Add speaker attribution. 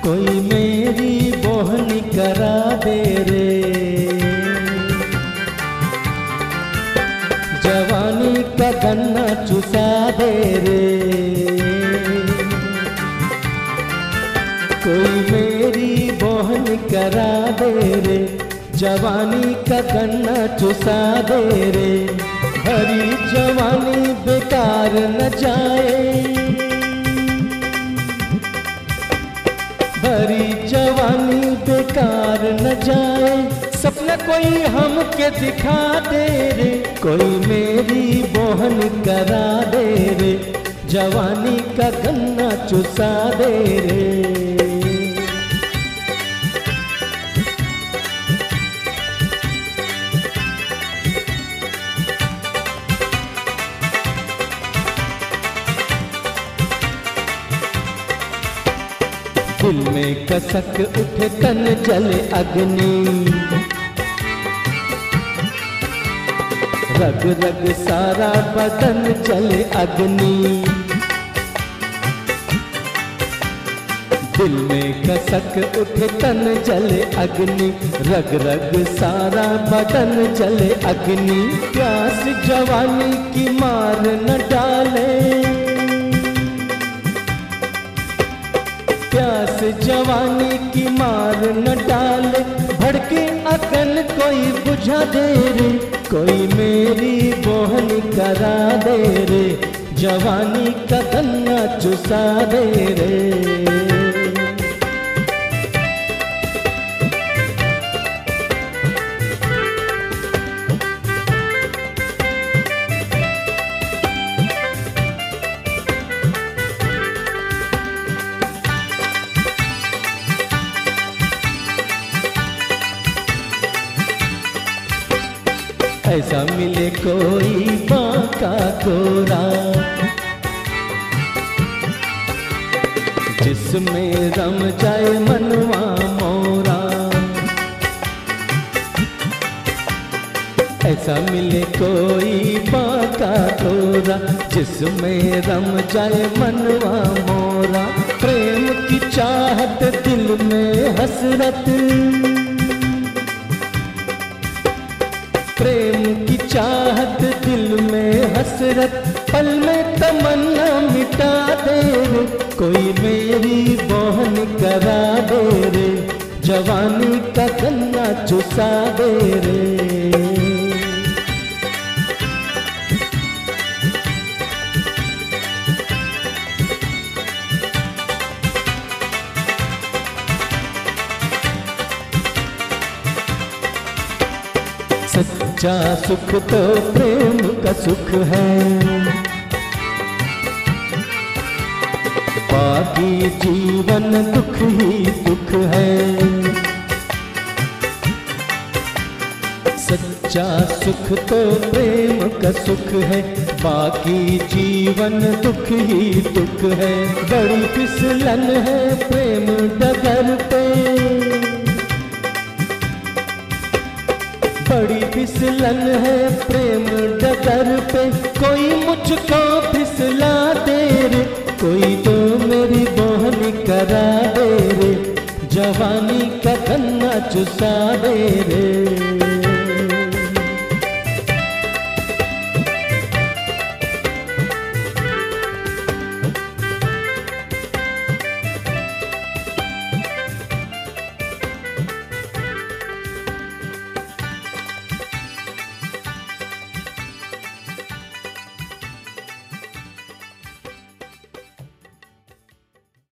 Speaker 1: कोई मेरी बोहनी करा दे रे। जवानी का गन्ना चुसा दे रे। कोई मेरी बोहन करा दे रे। जवानी का गन्ना चुसा दे रे। भरी जवानी बेकार न जाए। भरी जवानी बेकार न जाए। सपना कोई हमके दिखा दे रे। कोई मेरी बोहन करा दे रे। जवानी का गन्ना चुसा दे रे। दिल में कसक उठे तन जले अग्नि। रग रग सारा बदन जले अग्नि। दिल में कसक उठे तन जले अग्नि। रग रग सारा बदन जले अग्नि। प्यास जवानी की मार न डाले। प्यास जवानी की मार न डाले। भड़के अकल कोई बुझा दे रे। कोई मेरी बोहन करा दे रे। जवानी का गन्ना चुसा दे रे। ऐसा मिले कोई बांका गोरा। जिसमें रम जाए मनवा मोरा। ऐसा मिले कोई बांका गोरा। जिसमें रम जाए मनवा मोरा। प्रेम की चाहत दिल में हसरत। प्रेम की चाहत दिल में हसरत। पल में तमन्ना मिटा दे रे। कोई मेरी बोहन करा दे रे। जवानी का गन्ना चुसा दे रे। सच्चा सुख तो प्रेम का सुख है। बाकी जीवन दुख ही दुख है। सच्चा सुख तो प्रेम का सुख है। बाकी जीवन दुख ही दुख है। बड़ी फिसलन है प्रेम डगर पे। बड़ी फिसलन है प्रेम डगर पे। कोई मुझको फिसला दे रे। कोई तो मेरी बोहन करा दे रे। जवानी का गन्ना चुसा दे रे।